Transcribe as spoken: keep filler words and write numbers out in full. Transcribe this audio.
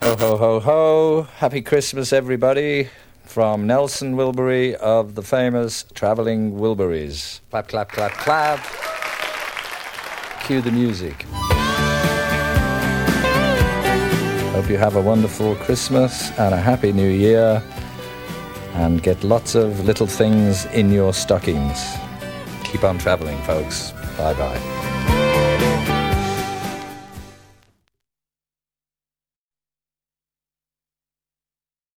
Ho, ho, ho, ho. Happy Christmas, everybody. From Nelson Wilbury of the famous Travelling Wilburys. Clap, clap, clap, clap. Cue the music. Hope you have a wonderful Christmas and a happy New Year. And get lots of little things in your stockings. Keep on travelling, folks. Bye-bye.